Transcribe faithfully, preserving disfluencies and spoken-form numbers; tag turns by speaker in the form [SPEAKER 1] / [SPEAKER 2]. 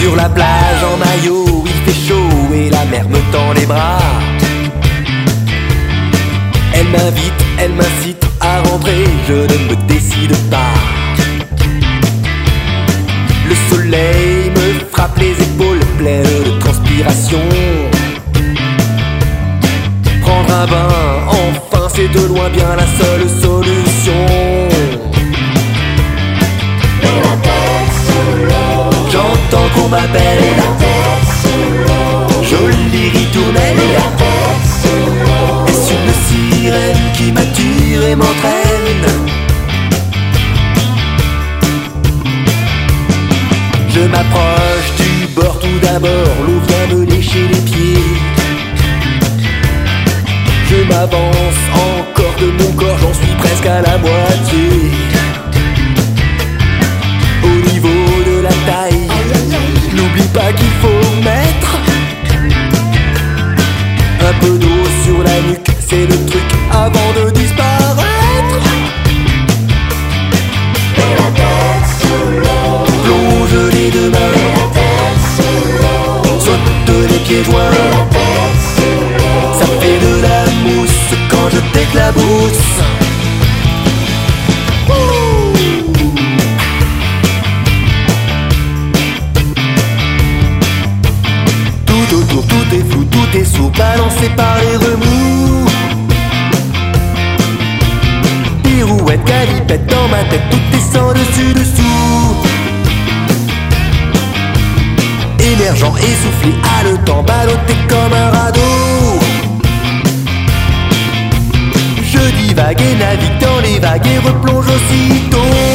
[SPEAKER 1] Sur la plage en maillot, il fait chaud et la mer me tend les bras. Elle m'invite, elle m'incite à rentrer, je ne me décide pas. Le soleil me frappe les épaules pleines de transpiration. Prendre un bain, enfin c'est de loin bien la seule solution.
[SPEAKER 2] Mais la tête sous l'eau,
[SPEAKER 1] J'entends qu'on m'appelle
[SPEAKER 2] la tête sous l'eau,
[SPEAKER 1] jolie ritournelle.
[SPEAKER 2] la tête sous l'eau,
[SPEAKER 1] Est-ce une sirène qui m'attire et m'entraîne? Je m'approche du bord tout d'abord, l'eau vient me lécher les pieds. Je m'avance encore de mon corps, j'en suis presque à la moitié. Au niveau de la taille, n'oublie pas qu'il faut mettre un peu d'eau sur la nuque, c'est le truc avant de disparaître.
[SPEAKER 2] mais la tête sous l'eau,
[SPEAKER 1] Plonge les deux mains,
[SPEAKER 2] la tête sous l'eau,
[SPEAKER 1] saute les pieds joints.
[SPEAKER 2] la tête sous l'eau,
[SPEAKER 1] Ça fait de la mousse quand je t'éclabousse. Tout autour, tout est flou, tout est sourd, balancé par les remous. Pirouette, galipette dans ma tête, tout est sans dessus dessous. Émergent, essoufflé, haletant, ballotté comme un radeau. Je divague et navigue dans les vagues et replonge aussitôt.